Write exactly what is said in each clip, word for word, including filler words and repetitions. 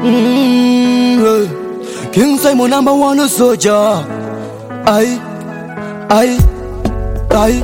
Mm, King Simon number one soldier. Aye, aye, aye.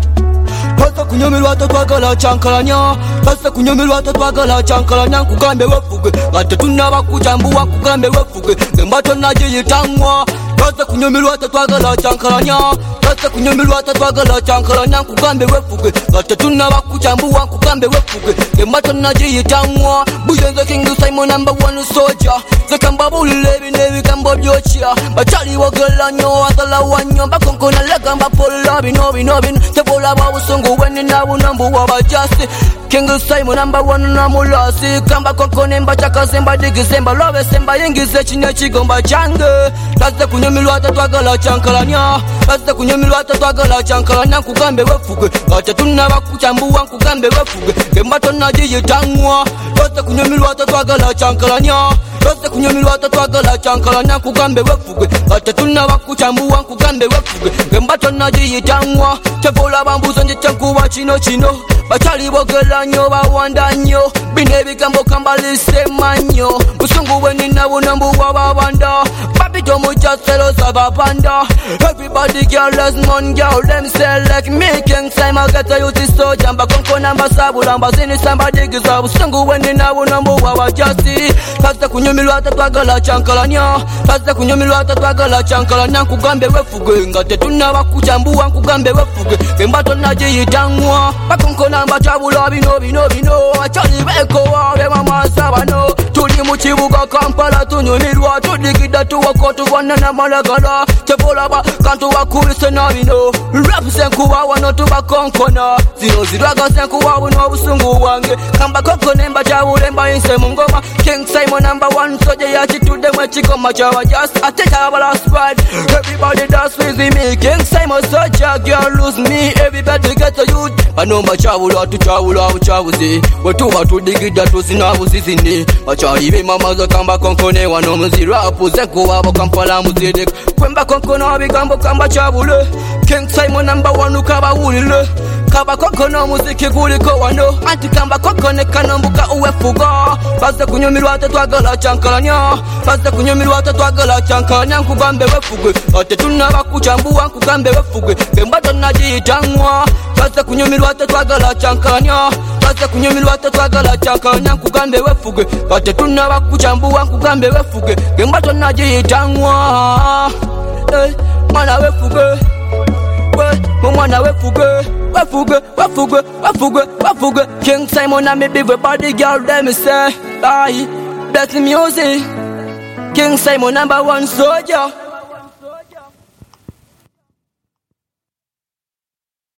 Pasa kunyomelwa tatwagala chankalanya. Pasa kunyomelwa tatwagala chankalanya. Kugambe wefuge ngate tunabakujambuwa kugambe wefuge ngembato najiyitangwa. Pasa kunyomelwa tatwagala chankalanya. Pasa kunyomelwa tatwagala chankalanya. Kugambe wefuge ngate tunabakujambuwa kugambe wefuge ngembato najiyitangwa. Buyenze King Simon number one soldier. Zekamba bulilebi nebi kambo byochia. Bachali wagala nyo atala wanyo. Bakonkona legamba pola bino bino bino. Tebola babusungu weni nabu nambu wabajasi. King Simon number one namulasi. Kamba konkone mba chaka semba digi semba. Lobe semba yengize chine chigomba change. Lazda kunyumilwa tatwagala chankalanya. Lazda kunyumilwa tatwagala chankalanya. Kugambe wefuge gata tunabakuchambuwa kugambe wefuge gembato najiyitangwa. Lazda kunyumilwa tatwagala chankalanya. Lazda kunyumilwa tatwagala chankalanya. Kugambe wefuge gata tunabakuchambuwa kugambe wefuge gembato najiyitangwa. Tebola bambuzo nje chankuwa chino chino. Bachali bogela nyo bawanda nyo. Bine bigambo kambalise manyo. Busungu weni nabu nambu wababanda. Babito mujaselo sababanda. Everybody careless man girl them say like me. King Simon geta yuti so jamba konko namba sabu lamba zini samba digiza. Busungu weni nabu nambu wabajasi. Lazda kunyumilwa tatwagala chankalanya. Lazda kunyumilwa tatwagala chankalanya. Kugambe wefuge ngate tunabakuchambuwa kugambe wefuge gembato najiyitangwa. Bakonko namba chabula bino bino bino. Achali beko wawe mama sabano. Tuli muchibuga Kampala tunyumirwa. Tudigida tuwako tuwana na malagala. Tebola ba kantu wakulise na bino. Rap senkuwa wano tubakonkona. Zino ziraga senkuwa wano busungu wange. Kamba koko nemba chabule mba inse mungoma. King Simon number one soja ya chitude mwechikoma chawa just I take our last ride. Everybody dance with me. King Simon soja girl lose me. Everybody get a youth. Anomba chabula tu chabula uchabuzi. Wetuwa tudigida tuzina buzizini. Bacharibe mama za kamba konkone wano mzirapu zeko wabo Kampala muzide. Kwemba konkona bigambo kamba chabule. King Simon number one ukaba ulile. Kaba konkona muziki guliko wano. Anti kamba kokone kanombuka uwefuga. Bazda kunyumirwa tatwagala chankalanya. Bazda kunyumirwa tatwagala chankalanya. Kugambe wefuge ate tunabakuchambuwa kugambe wefuge gembato najiyitangwa. Bazda kunyumirwa tatwagala chankalanya. Bazda kunyumirwa tatwagala chankalanya. Kugambe wefuge ate tunabakuchambuwa kugambe wefuge gembato najiyitangwa. Hey, mana wefuge mwana wefuge wefuge wefuge wefuge wefuge King Simon and me big body girl them say aye, that's the music. King Simon number one soldier.